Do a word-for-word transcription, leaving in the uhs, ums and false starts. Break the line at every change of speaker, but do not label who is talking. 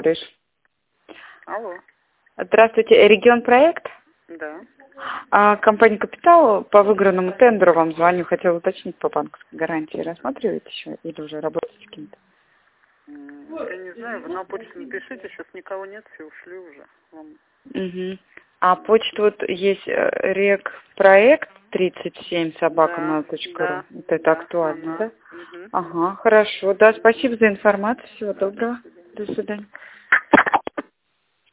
говоришь.
Алло.
Здравствуйте, Регион Проект?
Да.
А, компания Капитал, по выигранному тендеру вам звоню, хотела уточнить по банковской гарантии. Рассматриваете еще или уже работаете с кем-то?
М, Я не знаю, вы на почту напишите, сейчас никого нет, все ушли уже. Вам-
Угу. А почта вот есть э, регпроект тридцать семь собака
Да,
mail точка ру.
да,
Вот это
да,
актуально,
ага.
да?
Мгм.
Ага, хорошо. Да, спасибо за информацию. Всего доброго. До свидания.